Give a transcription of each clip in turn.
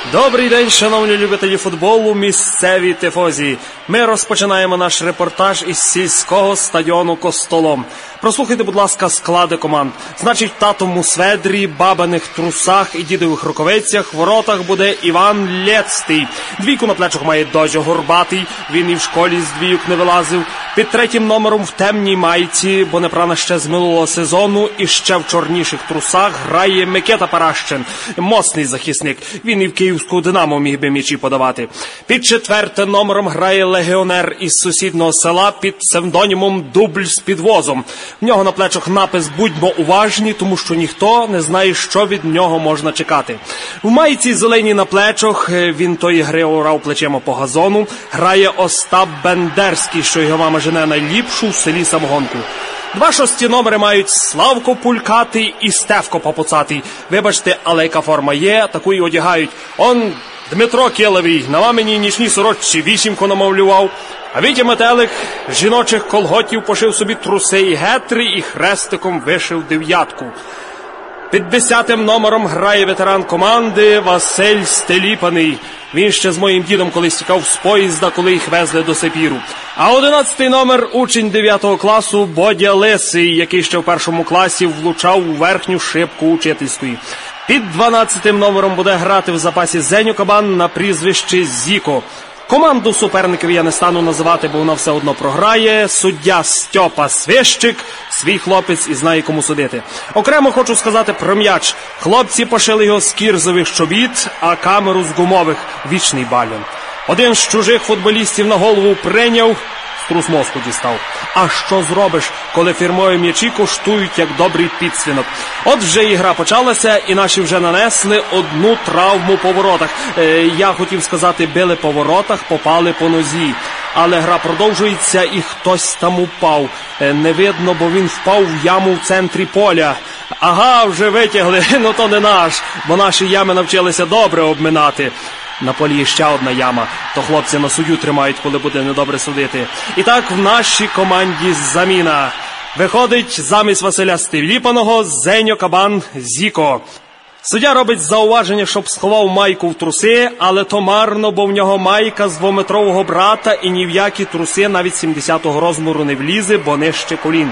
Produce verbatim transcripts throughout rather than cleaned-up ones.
Добрий день, шановні любителі футболу, місцеві тифозі. Ми розпочинаємо наш репортаж із сільського стадіону «Костолом». Прослухайте, будь ласка, склади команд. Значить, в татому сведрі, бабиних трусах і дідових рукавицях в воротах буде Іван Лєцький. Двійку на плечах має Дозьо Горбатий, він і в школі з двійок не вилазив. Під третім номером в темній майці, бо не прана ще з минулого сезону, і ще в чорніших трусах грає Микита Паращин. Моцний захисник, він і в київську «Динамо» міг би м'ячі подавати. Під четвертим номером грає легіонер із сусідного села під псевдонімом Дубль з підвозом. В нього на плечах напис «Будьмо уважні», тому що ніхто не знає, що від нього можна чекати. В майці зеленій на плечах, він тої гри орав плечима по газону, грає Остап Бендерський, що його мама жене найліпшу в селі самогонку. Два шості номери мають Славко Пулькатий і Стевко Попуцатий. Вибачте, але яка форма є, таку і одягають. Он Дмитро Киловий на маминій нічній сорочці вісімку намовлював, а Вітя Метелик з жіночих колготів пошив собі труси і гетри і хрестиком вишив дев'ятку. Під десятим номером грає ветеран команди Василь Стеліпаний. Він ще з моїм дідом колись тікав з поїзда, коли їх везли до Сибіру. А одинадцятий номер – учень дев'ятого класу Бодя Лисий, який ще в першому класі влучав у верхню шибку учительської. Під дванадцятим номером буде грати в запасі Зеню Кабан на прізвище Зіко. Команду суперників я не стану називати, бо вона все одно програє. Суддя Стьопа Свищик, свій хлопець і знає, кому судити. Окремо хочу сказати про м'яч. Хлопці пошили його з кірзових чобіт, а камеру з гумових. Вічний балюн. Один з чужих футболістів на голову прийняв, струс мозку дістав. А що зробиш, коли фірмові м'ячі коштують, як добрий підсвінок? От вже і гра почалася, і наші вже нанесли одну травму по воротах. Е, я хотів сказати, били по воротах, попали по нозі. Але гра продовжується, і хтось там упав. Е, не видно, бо він впав в яму в центрі поля. Ага, вже витягли, ну то не наш, бо наші ями навчилися добре обминати. На полі є ще одна яма, то хлопці на суддю тримають, коли буде недобре судити. І так в нашій команді заміна. Виходить замість Василя Стеліпаного Зеньо Кабан Зіко. Суддя робить зауваження, щоб сховав майку в труси, але то марно, бо в нього майка з двометрового брата і ні в які труси навіть сімдесятого розміру не влізе, бо нижче колін.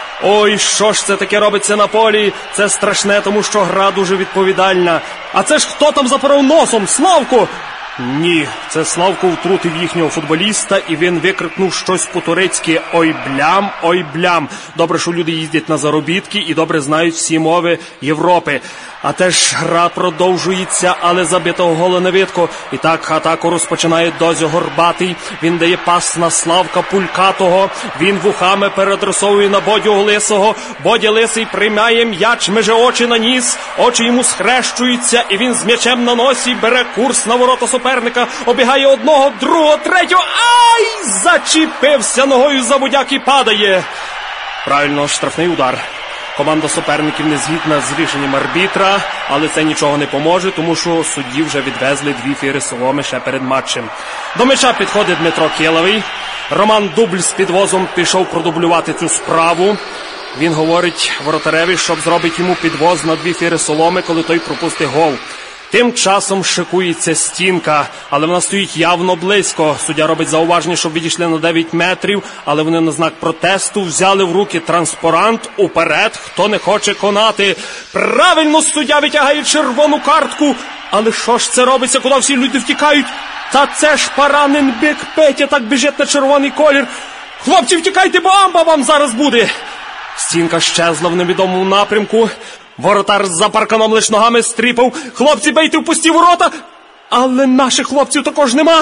Ой, що ж це таке робиться на полі? Це страшне, тому що гра дуже відповідальна. А це ж хто там запоров носом? Славко? Ні, це Славко втрутив їхнього футболіста, і він викрикнув щось по-турецьки «Ой блям, ой блям». Добре, що люди їздять на заробітки і добре знають всі мови Європи. А теж гра продовжується, але забитого гола не видко. І так атаку розпочинає Дозьо Горбатий. Він дає пас на Славка Пулькатого. Він вухами переадресовує на Бодю Лисого. Бодя Лисий приймає м'яч, меже очі на ніс. Очі йому схрещуються, і він з м'ячем на носі бере курс на ворота суперника. Обігає одного, другого, третього. Ай! Зачепився ногою за будяк і падає. Правильно, штрафний удар. Команда суперників не згідна з рішенням арбітра, але це нічого не поможе, тому що судді вже відвезли дві фіри соломи ще перед матчем. До м'яча підходить Дмитро Киловий. Роман Дубль з підвозом пішов продублювати цю справу. Він говорить воротареві, щоб зробити йому підвоз на дві фіри соломи, коли той пропустить гол. Тим часом шикується стінка, але вона стоїть явно близько. Суддя робить зауваження, щоб відійшли на дев'ять метрів, але вони на знак протесту взяли в руки транспарант «Уперед, хто не хоче конати». Правильно, суддя витягає червону картку. Але що ж це робиться, куди всі люди втікають? Та це ж поранен бик Петя так біжить на червоний колір. Хлопці, втікайте, бо амба вам зараз буде. Стінка щезла в невідомому напрямку. Воротар за парканом лиш ногами стріпав. Хлопці, бейте в пусті ворота. Але наших хлопців також нема.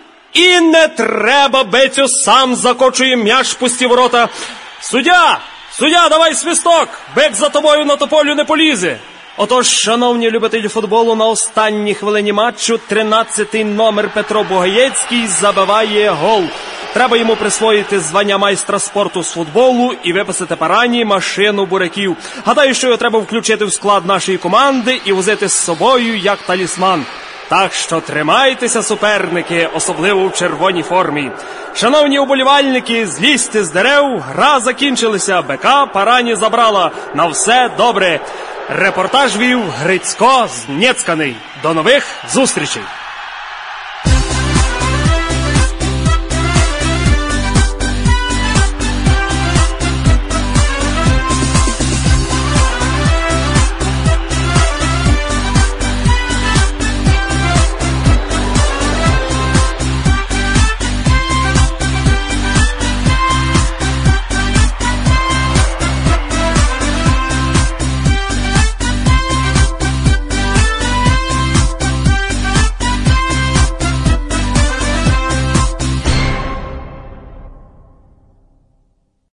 І не треба, Бецю сам закочує м'яч в пусті ворота. Суддя! Суддя, давай свисток! Бек за тобою на тополю не полізе. Отож, шановні любителі футболу, на останній хвилині матчу тринадцятий номер Петро Бугаєцький забиває гол. Треба йому присвоїти звання майстра спорту з футболу і виписати Парані машину буряків. Гадаю, що його треба включити в склад нашої команди і возити з собою як талісман. Так що тримайтеся, суперники, особливо в червоній формі. Шановні уболівальники, злізьте з дерев, гра закінчилася, БК Парані забрала. На все добре. Репортаж вів Грицько Знєцьканий. До нових зустрічей!